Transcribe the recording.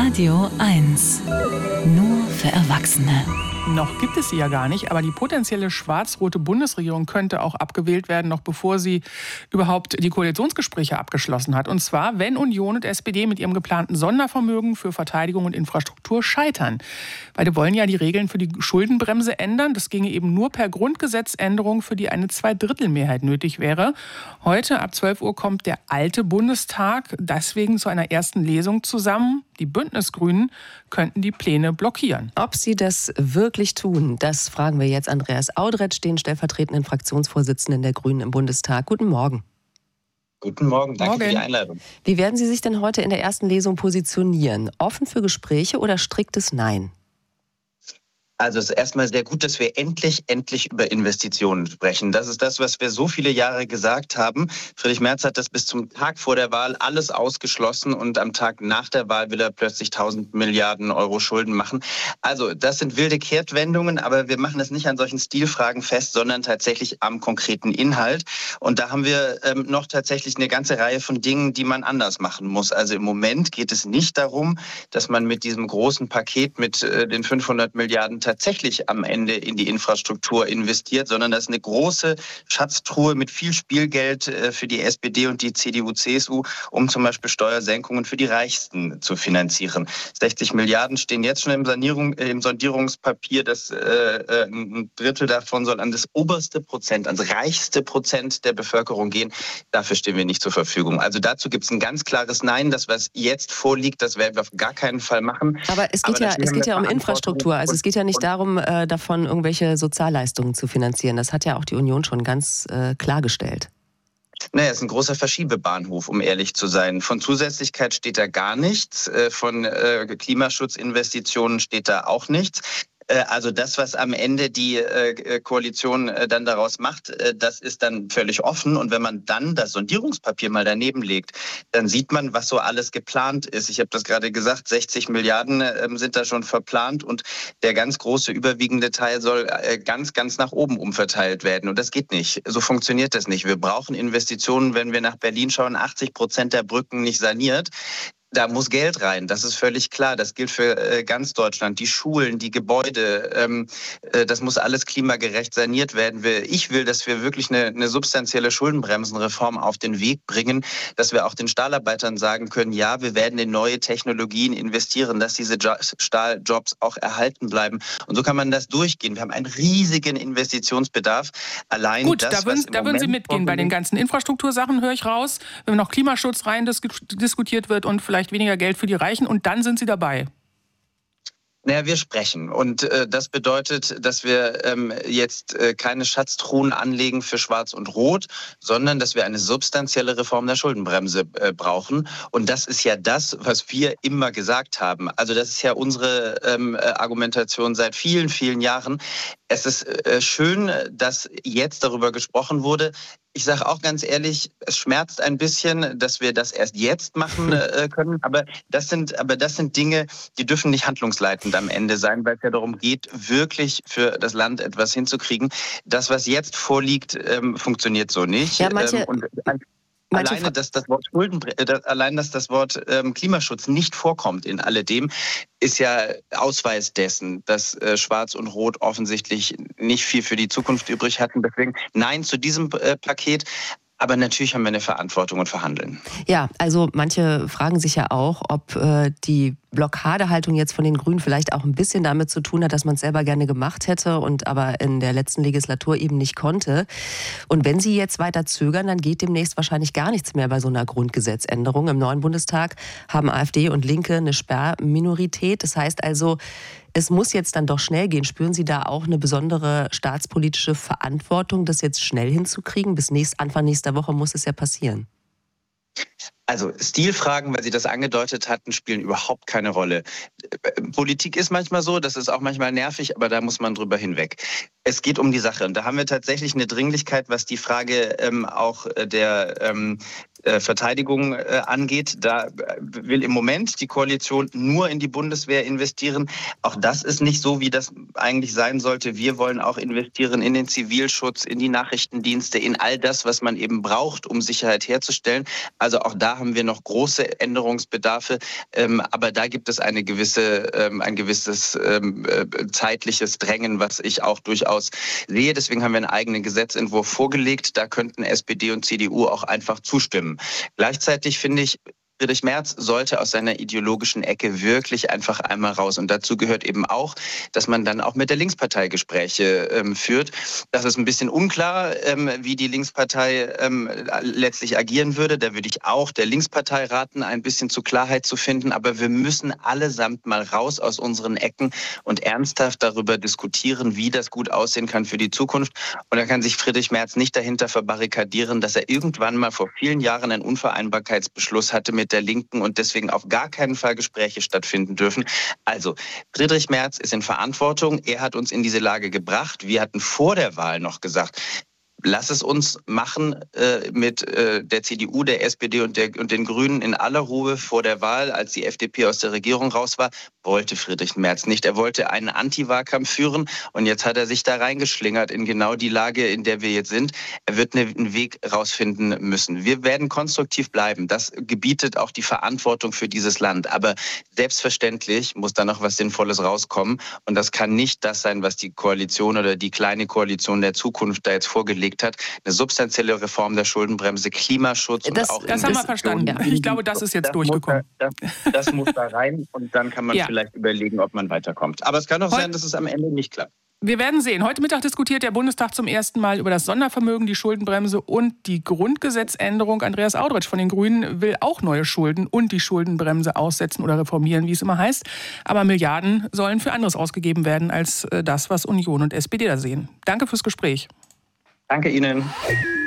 Radio 1. Nur für Erwachsene. Noch gibt es sie ja gar nicht, aber die potenzielle schwarz-rote Bundesregierung könnte auch abgewählt werden, noch bevor sie überhaupt die Koalitionsgespräche abgeschlossen hat. Und zwar, wenn Union und SPD mit ihrem geplanten Sondervermögen für Verteidigung und Infrastruktur scheitern. Beide wollen ja die Regeln für die Schuldenbremse ändern. Das ginge eben nur per Grundgesetzänderung, für die eine Zweidrittelmehrheit nötig wäre. Heute ab 12 Uhr kommt der alte Bundestag deswegen zu einer ersten Lesung zusammen. Die Bündnisgrünen könnten die Pläne blockieren. Ob sie das wirklich tun, das fragen wir jetzt Andreas Audretsch, den stellvertretenden Fraktionsvorsitzenden der Grünen im Bundestag. Guten Morgen. Guten Morgen, danke für die Einladung. Wie werden Sie sich denn heute in der ersten Lesung positionieren? Offen für Gespräche oder striktes Nein? Also es ist erstmal sehr gut, dass wir endlich über Investitionen sprechen. Das ist das, was wir so viele Jahre gesagt haben. Friedrich Merz hat das bis zum Tag vor der Wahl alles ausgeschlossen und am Tag nach der Wahl will er plötzlich 1000 Milliarden Euro Schulden machen. Also das sind wilde Kehrtwendungen, aber wir machen es nicht an solchen Stilfragen fest, sondern tatsächlich am konkreten Inhalt. Und da haben wir noch tatsächlich eine ganze Reihe von Dingen, die man anders machen muss. Also im Moment geht es nicht darum, dass man mit diesem großen Paket mit den 500 Milliarden tatsächlich am Ende in die Infrastruktur investiert, sondern das ist eine große Schatztruhe mit viel Spielgeld für die SPD und die CDU, CSU, um zum Beispiel Steuersenkungen für die Reichsten zu finanzieren. 60 Milliarden stehen jetzt schon im Sondierungspapier. Ein Drittel davon soll an das oberste Prozent, ans reichste Prozent der Bevölkerung gehen. Dafür stehen wir nicht zur Verfügung. Also dazu gibt es ein ganz klares Nein. Das, was jetzt vorliegt, das werden wir auf gar keinen Fall machen. Aber es geht ja um Infrastruktur. Also es geht ja nicht darum, davon irgendwelche Sozialleistungen zu finanzieren. Das hat ja auch die Union schon ganz klargestellt. Naja, es ist ein großer Verschiebebahnhof, um ehrlich zu sein. Von Zusätzlichkeit steht da gar nichts. Von Klimaschutzinvestitionen steht da auch nichts. Also das, was am Ende die Koalition dann daraus macht, das ist dann völlig offen. Und wenn man dann das Sondierungspapier mal daneben legt, dann sieht man, was so alles geplant ist. Ich habe das gerade gesagt, 60 Milliarden sind da schon verplant und der ganz große, überwiegende Teil soll ganz nach oben umverteilt werden. Und das geht nicht. So funktioniert das nicht. Wir brauchen Investitionen, wenn wir nach Berlin schauen, 80% der Brücken nicht saniert. Da muss Geld rein, das ist völlig klar. Das gilt für ganz Deutschland. Die Schulen, die Gebäude, das muss alles klimagerecht saniert werden. Ich will, dass wir wirklich eine substanzielle Schuldenbremsenreform auf den Weg bringen, dass wir auch den Stahlarbeitern sagen können, ja, wir werden in neue Technologien investieren, dass diese Stahljobs auch erhalten bleiben. Und so kann man das durchgehen. Wir haben einen riesigen Investitionsbedarf. Allein gut, das, da würden Sie mitgehen bei den ganzen Infrastruktursachen, höre ich raus. Wenn noch Klimaschutz rein diskutiert wird und vielleicht weniger Geld für die Reichen und dann sind Sie dabei. Naja, wir sprechen und das bedeutet, dass wir jetzt keine Schatztruhen anlegen für Schwarz und Rot, sondern dass wir eine substanzielle Reform der Schuldenbremse brauchen. Und das ist ja das, was wir immer gesagt haben. Also das ist ja unsere Argumentation seit vielen, vielen Jahren. Es ist schön, dass jetzt darüber gesprochen wurde. Ich sage auch ganz ehrlich, es schmerzt ein bisschen, dass wir das erst jetzt machen können. Aber das sind Dinge, die dürfen nicht handlungsleitend am Ende sein, weil es ja darum geht, wirklich für das Land etwas hinzukriegen. Das, was jetzt vorliegt, funktioniert so nicht. Ja, Alleine, dass das Wort Klimaschutz nicht vorkommt in alledem, ist ja Ausweis dessen, dass Schwarz und Rot offensichtlich nicht viel für die Zukunft übrig hatten. Deswegen Nein zu diesem Paket. Aber natürlich haben wir eine Verantwortung und verhandeln. Ja, also manche fragen sich ja auch, ob die Blockadehaltung jetzt von den Grünen vielleicht auch ein bisschen damit zu tun hat, dass man es selber gerne gemacht hätte und aber in der letzten Legislatur eben nicht konnte. Und wenn sie jetzt weiter zögern, dann geht demnächst wahrscheinlich gar nichts mehr bei so einer Grundgesetzänderung. Im neuen Bundestag haben AfD und Linke eine Sperrminorität. Das heißt also, es muss jetzt dann doch schnell gehen. Spüren Sie da auch eine besondere staatspolitische Verantwortung, das jetzt schnell hinzukriegen? Bis Anfang nächster Woche muss es ja passieren. Also Stilfragen, weil Sie das angedeutet hatten, spielen überhaupt keine Rolle. Politik ist manchmal so, das ist auch manchmal nervig, aber da muss man drüber hinweg. Es geht um die Sache und da haben wir tatsächlich eine Dringlichkeit, was die Frage auch der Verteidigung angeht. Da will im Moment die Koalition nur in die Bundeswehr investieren. Auch das ist nicht so, wie das eigentlich sein sollte. Wir wollen auch investieren in den Zivilschutz, in die Nachrichtendienste, in all das, was man eben braucht, um Sicherheit herzustellen. Also auch da Da haben wir noch große Änderungsbedarfe, aber da gibt es ein gewisses zeitliches Drängen, was ich auch durchaus sehe. Deswegen haben wir einen eigenen Gesetzentwurf vorgelegt. Da könnten SPD und CDU auch einfach zustimmen. Gleichzeitig finde ich, Friedrich Merz sollte aus seiner ideologischen Ecke wirklich einfach einmal raus. Und dazu gehört eben auch, dass man dann auch mit der Linkspartei Gespräche führt. Das ist ein bisschen unklar, wie die Linkspartei letztlich agieren würde. Da würde ich auch der Linkspartei raten, ein bisschen zu Klarheit zu finden. Aber wir müssen allesamt mal raus aus unseren Ecken und ernsthaft darüber diskutieren, wie das gut aussehen kann für die Zukunft. Und da kann sich Friedrich Merz nicht dahinter verbarrikadieren, dass er irgendwann mal vor vielen Jahren einen Unvereinbarkeitsbeschluss hatte mit der Linken und deswegen auf gar keinen Fall Gespräche stattfinden dürfen. Also, Friedrich Merz ist in Verantwortung. Er hat uns in diese Lage gebracht. Wir hatten vor der Wahl noch gesagt, lass es uns machen mit der CDU, der SPD und den Grünen in aller Ruhe vor der Wahl, als die FDP aus der Regierung raus war, wollte Friedrich Merz nicht. Er wollte einen Anti-Wahlkampf führen und jetzt hat er sich da reingeschlingert in genau die Lage, in der wir jetzt sind. Er wird einen Weg rausfinden müssen. Wir werden konstruktiv bleiben. Das gebietet auch die Verantwortung für dieses Land. Aber selbstverständlich muss da noch was Sinnvolles rauskommen und das kann nicht das sein, was die Koalition oder die kleine Koalition der Zukunft da jetzt vorgelegt hat. Eine substanzielle Reform der Schuldenbremse, Klimaschutz und auch... Das haben wir verstanden. Ja. Ich glaube, das ist jetzt durchgekommen. Das muss da rein und dann kann man vielleicht überlegen, ob man weiterkommt. Aber es kann auch sein, dass es am Ende nicht klappt. Wir werden sehen. Heute Mittag diskutiert der Bundestag zum ersten Mal über das Sondervermögen, die Schuldenbremse und die Grundgesetzänderung. Andreas Audretsch von den Grünen will auch neue Schulden und die Schuldenbremse aussetzen oder reformieren, wie es immer heißt. Aber Milliarden sollen für anderes ausgegeben werden als das, was Union und SPD da sehen. Danke fürs Gespräch. Danke Ihnen.